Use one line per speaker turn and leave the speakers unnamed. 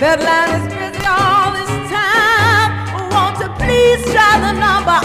That line is busy all this time. Won't you please try the number